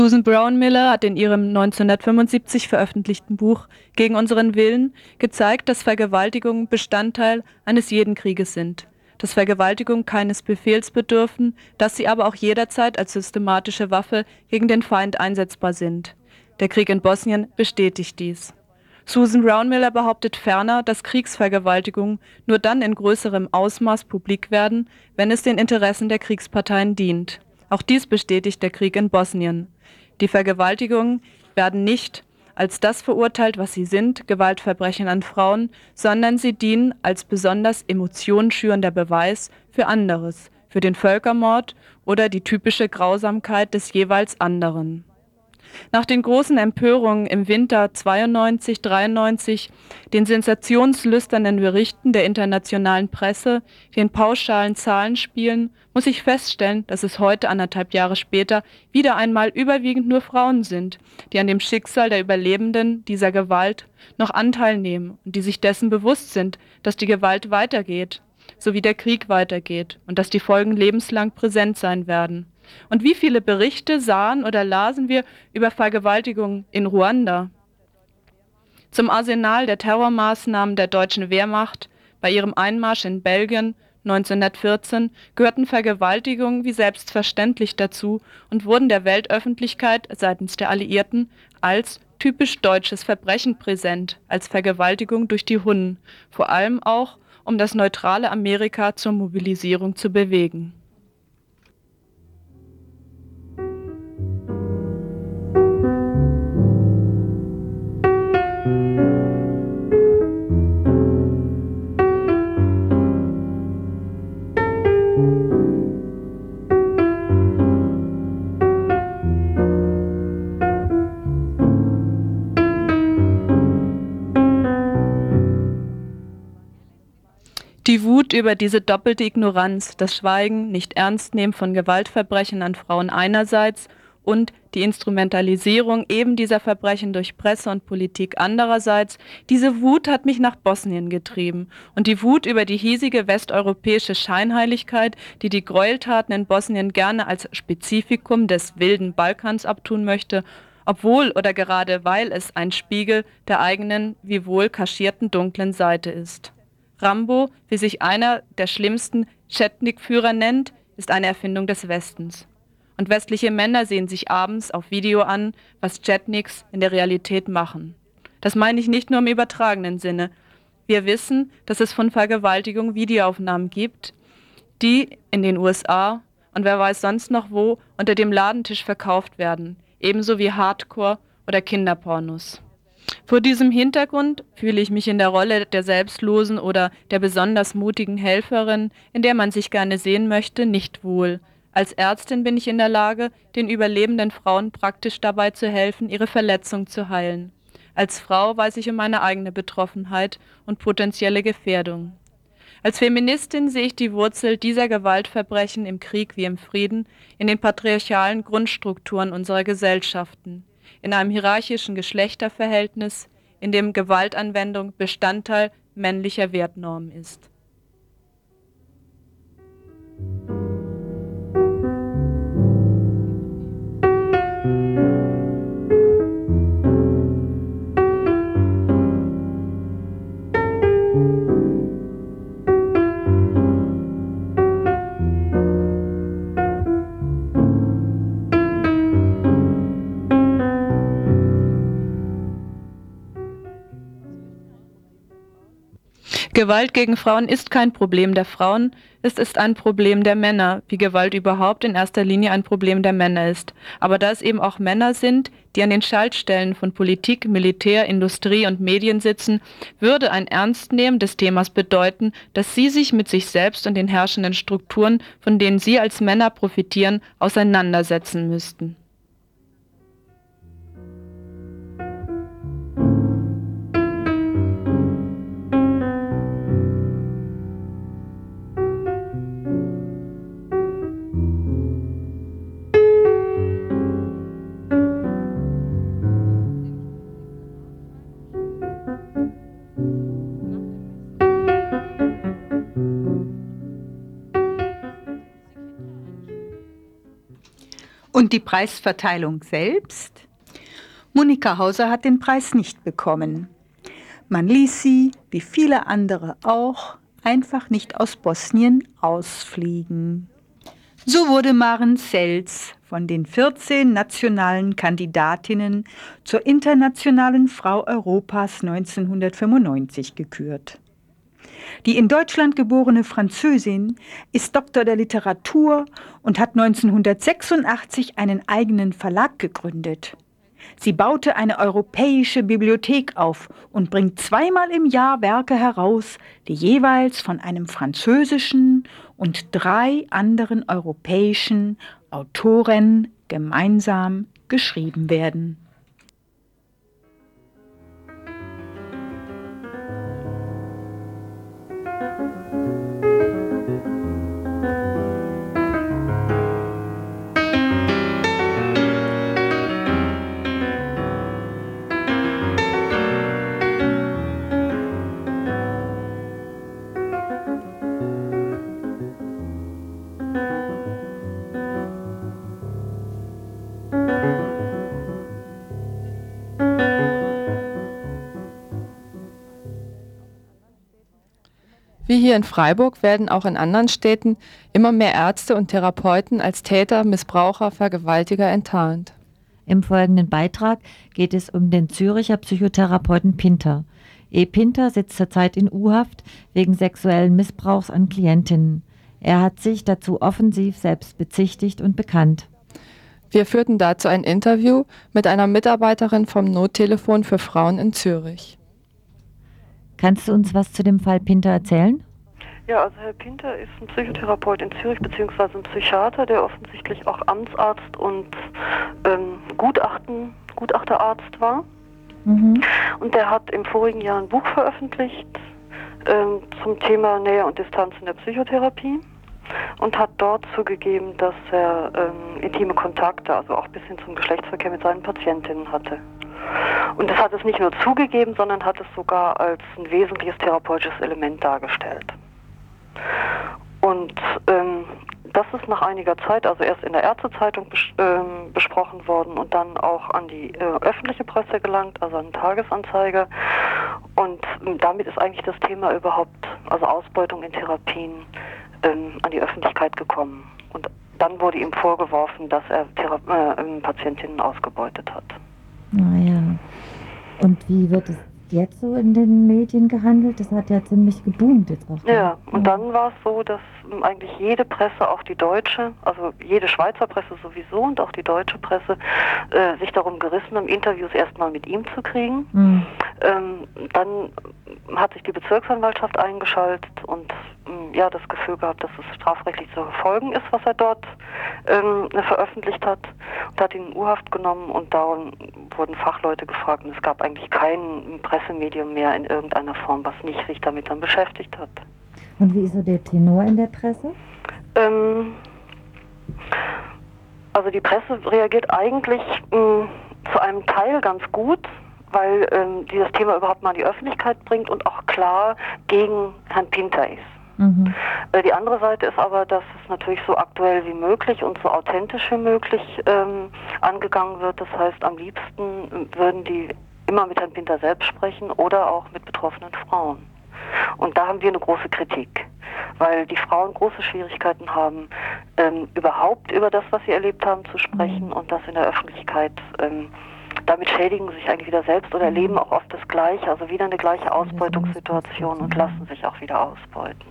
Susan Brown Miller hat in ihrem 1975 veröffentlichten Buch Gegen unseren Willen gezeigt, dass Vergewaltigungen Bestandteil eines jeden Krieges sind, dass Vergewaltigungen keines Befehls bedürfen, dass sie aber auch jederzeit als systematische Waffe gegen den Feind einsetzbar sind. Der Krieg in Bosnien bestätigt dies. Susan Brown Miller behauptet ferner, dass Kriegsvergewaltigungen nur dann in größerem Ausmaß publik werden, wenn es den Interessen der Kriegsparteien dient. Auch dies bestätigt der Krieg in Bosnien. Die Vergewaltigungen werden nicht als das verurteilt, was sie sind, Gewaltverbrechen an Frauen, sondern sie dienen als besonders emotionsschürender Beweis für anderes, für den Völkermord oder die typische Grausamkeit des jeweils anderen. Nach den großen Empörungen im Winter 92/93, den sensationslüsternen Berichten der internationalen Presse, den pauschalen Zahlenspielen, muss ich feststellen, dass es heute, 1,5 Jahre später, wieder einmal überwiegend nur Frauen sind, die an dem Schicksal der Überlebenden dieser Gewalt noch Anteil nehmen und die sich dessen bewusst sind, dass die Gewalt weitergeht, so wie der Krieg weitergeht und dass die Folgen lebenslang präsent sein werden. Und wie viele Berichte sahen oder lasen wir über Vergewaltigungen in Ruanda? Zum Arsenal der Terrormaßnahmen der deutschen Wehrmacht bei ihrem Einmarsch in Belgien 1914 gehörten Vergewaltigungen wie selbstverständlich dazu und wurden der Weltöffentlichkeit seitens der Alliierten als typisch deutsches Verbrechen präsent, als Vergewaltigung durch die Hunnen, vor allem auch, um das neutrale Amerika zur Mobilisierung zu bewegen. Die Wut über diese doppelte Ignoranz, das Schweigen, nicht ernst nehmen von Gewaltverbrechen an Frauen einerseits und die Instrumentalisierung eben dieser Verbrechen durch Presse und Politik andererseits, diese Wut hat mich nach Bosnien getrieben. Und die Wut über die hiesige westeuropäische Scheinheiligkeit, die die Gräueltaten in Bosnien gerne als Spezifikum des wilden Balkans abtun möchte, obwohl oder gerade weil es ein Spiegel der eigenen, wiewohl kaschierten dunklen Seite ist. Rambo, wie sich einer der schlimmsten Chetnik-Führer nennt, ist eine Erfindung des Westens. Und westliche Männer sehen sich abends auf Video an, was Chetniks in der Realität machen. Das meine ich nicht nur im übertragenen Sinne. Wir wissen, dass es von Vergewaltigung Videoaufnahmen gibt, die in den USA und wer weiß sonst noch wo unter dem Ladentisch verkauft werden, ebenso wie Hardcore oder Kinderpornos. Vor diesem Hintergrund fühle ich mich in der Rolle der selbstlosen oder der besonders mutigen Helferin, in der man sich gerne sehen möchte, nicht wohl. Als Ärztin bin ich in der Lage, den überlebenden Frauen praktisch dabei zu helfen, ihre Verletzung zu heilen. Als Frau weiß ich um meine eigene Betroffenheit und potenzielle Gefährdung. Als Feministin sehe ich die Wurzel dieser Gewaltverbrechen im Krieg wie im Frieden in den patriarchalen Grundstrukturen unserer Gesellschaften, in einem hierarchischen Geschlechterverhältnis, in dem Gewaltanwendung Bestandteil männlicher Wertnormen ist. Gewalt gegen Frauen ist kein Problem der Frauen, es ist ein Problem der Männer, wie Gewalt überhaupt in erster Linie ein Problem der Männer ist. Aber da es eben auch Männer sind, die an den Schaltstellen von Politik, Militär, Industrie und Medien sitzen, würde ein Ernstnehmen des Themas bedeuten, dass sie sich mit sich selbst und den herrschenden Strukturen, von denen sie als Männer profitieren, auseinandersetzen müssten. Und die Preisverteilung selbst? Monika Hauser hat den Preis nicht bekommen. Man ließ sie, wie viele andere auch, einfach nicht aus Bosnien ausfliegen. So wurde Maren Selz von den 14 nationalen Kandidatinnen zur Internationalen Frau Europas 1995 gekürt. Die in Deutschland geborene Französin ist Doktor der Literatur und hat 1986 einen eigenen Verlag gegründet. Sie baute eine europäische Bibliothek auf und bringt zweimal im Jahr Werke heraus, die jeweils von einem französischen und 3 anderen europäischen Autoren gemeinsam geschrieben werden. Wie hier in Freiburg werden auch in anderen Städten immer mehr Ärzte und Therapeuten als Täter, Missbraucher, Vergewaltiger enttarnt. Im folgenden Beitrag geht es um den Züricher Psychotherapeuten Pinter. Pinter sitzt zurzeit in U-Haft wegen sexuellen Missbrauchs an Klientinnen. Er hat sich dazu offensiv selbst bezichtigt und bekannt. Wir führten dazu ein Interview mit einer Mitarbeiterin vom Nottelefon für Frauen in Zürich. Kannst du uns was zu dem Fall Pinter erzählen? Ja, also Herr Pinter ist ein Psychotherapeut in Zürich, beziehungsweise ein Psychiater, der offensichtlich auch Amtsarzt und Gutachterarzt war. Mhm. Und der hat im vorigen Jahr ein Buch veröffentlicht zum Thema Nähe und Distanz in der Psychotherapie und hat dort zugegeben, dass er intime Kontakte, also auch bis hin zum Geschlechtsverkehr mit seinen Patientinnen hatte. Und das hat es nicht nur zugegeben, sondern hat es sogar als ein wesentliches therapeutisches Element dargestellt. Und das ist nach einiger Zeit, also erst in der Ärztezeitung besprochen worden und dann auch an die öffentliche Presse gelangt, also an den Tagesanzeiger. Und damit ist eigentlich das Thema überhaupt, also Ausbeutung in Therapien, an die Öffentlichkeit gekommen. Und dann wurde ihm vorgeworfen, dass er Patientinnen ausgebeutet hat. Naja. Und wie wird es jetzt so in den Medien gehandelt? Das hat ja ziemlich geboomt jetzt auch. Ja, und dann war es so, dass eigentlich jede Presse, auch die deutsche, also jede Schweizer Presse sowieso und auch die deutsche Presse, sich darum gerissen haben, Interviews erstmal mit ihm zu kriegen. Mhm. Dann hat sich die Bezirksanwaltschaft eingeschaltet und das Gefühl gehabt, dass es strafrechtlich zu verfolgen ist, was er dort veröffentlicht hat, und hat ihn in U-Haft genommen und da wurden Fachleute gefragt und es gab eigentlich kein Pressemedium mehr in irgendeiner Form, was nicht sich damit dann beschäftigt hat. Und wie ist so der Tenor in der Presse? Also die Presse reagiert eigentlich zu einem Teil ganz gut, weil die das Thema überhaupt mal in die Öffentlichkeit bringt und auch klar gegen Herrn Pinter ist. Mhm. Die andere Seite ist aber, dass es natürlich so aktuell wie möglich und so authentisch wie möglich angegangen wird. Das heißt, am liebsten würden die immer mit Herrn Pinter selbst sprechen oder auch mit betroffenen Frauen. Und da haben wir eine große Kritik, weil die Frauen große Schwierigkeiten haben, überhaupt über das, was sie erlebt haben, zu sprechen und das in der Öffentlichkeit. Damit schädigen sie sich eigentlich wieder selbst oder erleben auch oft das Gleiche, also wieder eine gleiche Ausbeutungssituation und lassen sich auch wieder ausbeuten.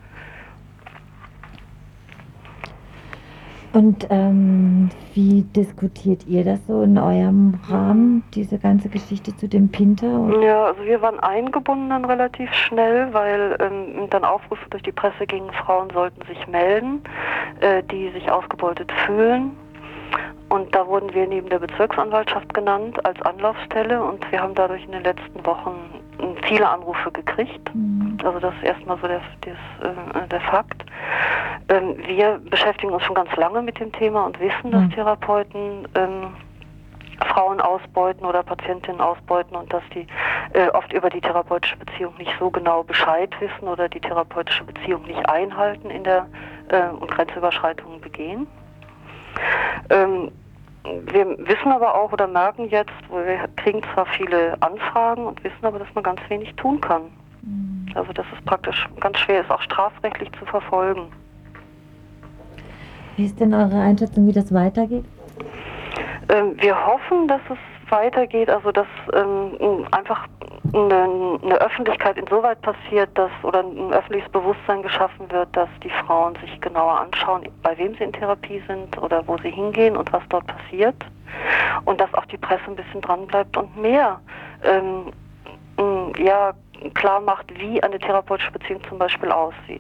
Und wie diskutiert ihr das so in eurem Rahmen, diese ganze Geschichte zu dem Pinter? Ja, also wir waren eingebunden dann relativ schnell, weil dann Aufrufe durch die Presse gingen, Frauen sollten sich melden, die sich ausgebeutet fühlen. Und da wurden wir neben der Bezirksanwaltschaft genannt als Anlaufstelle und wir haben dadurch in den letzten Wochen viele Anrufe gekriegt. Mhm. Also das ist erstmal so der Fakt. Wir beschäftigen uns schon ganz lange mit dem Thema und wissen, dass Therapeuten Frauen ausbeuten oder Patientinnen ausbeuten und dass die oft über die therapeutische Beziehung nicht so genau Bescheid wissen oder die therapeutische Beziehung nicht einhalten und Grenzüberschreitungen begehen. Wir wissen aber auch oder merken jetzt, wir kriegen zwar viele Anfragen und wissen aber, dass man ganz wenig tun kann. Also dass es praktisch ganz schwer ist, auch strafrechtlich zu verfolgen. Wie ist denn eure Einschätzung, wie das weitergeht? Wir hoffen, dass es weitergeht, also dass einfach eine Öffentlichkeit insoweit passiert, dass oder ein öffentliches Bewusstsein geschaffen wird, dass die Frauen sich genauer anschauen, bei wem sie in Therapie sind oder wo sie hingehen und was dort passiert. Und dass auch die Presse ein bisschen dran bleibt und mehr klar macht, wie eine therapeutische Beziehung zum Beispiel aussieht.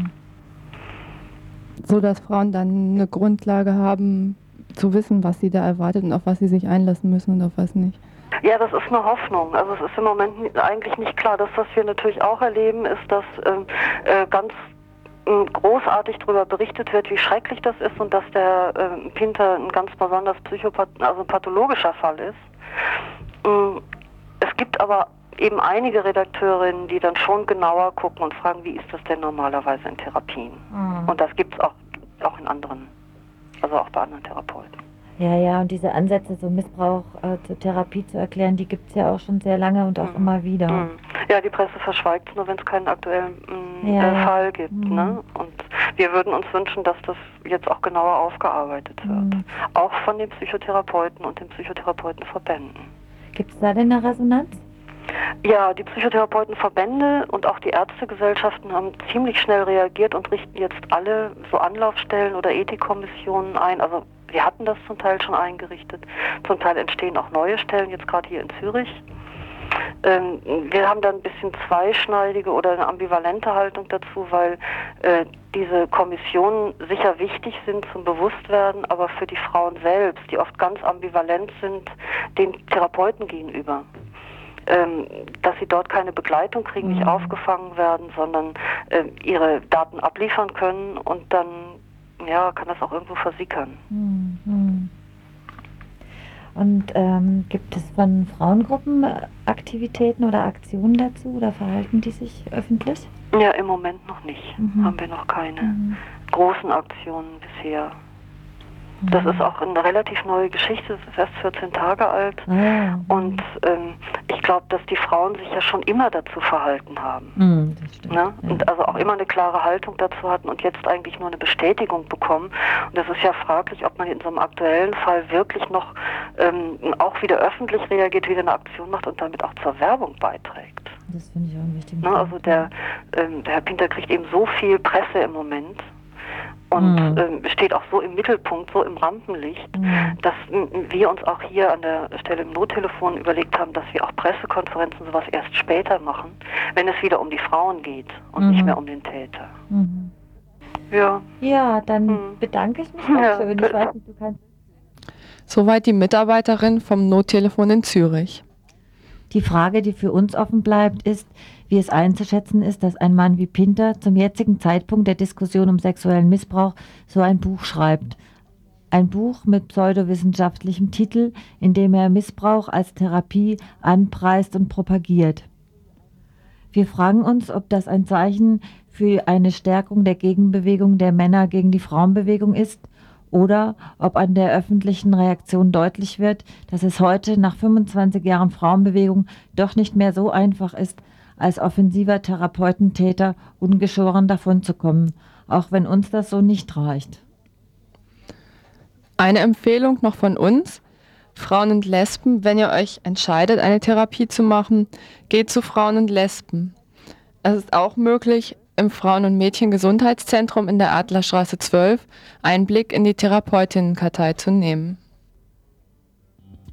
So dass Frauen dann eine Grundlage haben, zu wissen, was sie da erwartet und auf was sie sich einlassen müssen und auf was nicht. Ja, das ist eine Hoffnung. Also es ist im Moment eigentlich nicht klar. Das, was wir natürlich auch erleben, ist, dass ganz großartig darüber berichtet wird, wie schrecklich das ist und dass der Pinter ein ganz besonders pathologischer Fall ist. Es gibt aber eben einige Redakteurinnen, die dann schon genauer gucken und fragen, wie ist das denn normalerweise in Therapien? Und das gibt es auch in anderen, also auch bei anderen Therapeuten. Ja, und diese Ansätze, so Missbrauch zur Therapie zu erklären, die gibt es ja auch schon sehr lange und auch immer wieder. Ja, die Presse verschweigt es nur, wenn es keinen aktuellen Fall gibt. Ne? Und wir würden uns wünschen, dass das jetzt auch genauer aufgearbeitet wird. Auch von den Psychotherapeuten und den Psychotherapeutenverbänden. Gibt es da denn eine Resonanz? Ja, die Psychotherapeutenverbände und auch die Ärztegesellschaften haben ziemlich schnell reagiert und richten jetzt alle so Anlaufstellen oder Ethikkommissionen ein. Also wir hatten das zum Teil schon eingerichtet. Zum Teil entstehen auch neue Stellen, jetzt gerade hier in Zürich. Wir haben da ein bisschen zweischneidige oder eine ambivalente Haltung dazu, weil diese Kommissionen sicher wichtig sind zum Bewusstwerden, aber für die Frauen selbst, die oft ganz ambivalent sind, den Therapeuten gegenüber. Dass sie dort keine Begleitung kriegen, nicht aufgefangen werden, sondern ihre Daten abliefern können und dann kann das auch irgendwo versickern. Und gibt es von Frauengruppen Aktivitäten oder Aktionen dazu oder verhalten die sich öffentlich? Ja, im Moment noch nicht. Haben wir noch keine großen Aktionen bisher. Das ist auch eine relativ neue Geschichte, das ist erst 14 Tage alt. Und ich glaube, dass die Frauen sich ja schon immer dazu verhalten haben. Das stimmt. Ne? Und also auch immer eine klare Haltung dazu hatten und jetzt eigentlich nur eine Bestätigung bekommen. Und das ist ja fraglich, ob man in so einem aktuellen Fall wirklich noch auch wieder öffentlich reagiert, wieder eine Aktion macht und damit auch zur Werbung beiträgt. Das finde ich auch einen wichtigen Ne? Also der Herr Pinter kriegt eben so viel Presse im Moment. Und steht auch so im Mittelpunkt, so im Rampenlicht, dass wir uns auch hier an der Stelle im Nottelefon überlegt haben, dass wir auch Pressekonferenzen sowas erst später machen, wenn es wieder um die Frauen geht und nicht mehr um den Täter. Ja, dann bedanke ich mich auch schön. Ich weiß nicht, du kannst. Soweit die Mitarbeiterin vom Nottelefon in Zürich. Die Frage, die für uns offen bleibt, ist, wie es einzuschätzen ist, dass ein Mann wie Pinter zum jetzigen Zeitpunkt der Diskussion um sexuellen Missbrauch so ein Buch schreibt. Ein Buch mit pseudowissenschaftlichem Titel, in dem er Missbrauch als Therapie anpreist und propagiert. Wir fragen uns, ob das ein Zeichen für eine Stärkung der Gegenbewegung der Männer gegen die Frauenbewegung ist oder ob an der öffentlichen Reaktion deutlich wird, dass es heute nach 25 Jahren Frauenbewegung doch nicht mehr so einfach ist, als offensiver Therapeutentäter ungeschoren davonzukommen, auch wenn uns das so nicht reicht. Eine Empfehlung noch von uns: Frauen und Lesben, wenn ihr euch entscheidet, eine Therapie zu machen, geht zu Frauen und Lesben. Es ist auch möglich, im Frauen- und Mädchengesundheitszentrum in der Adlerstraße 12 Einblick in die Therapeutinnenkartei zu nehmen.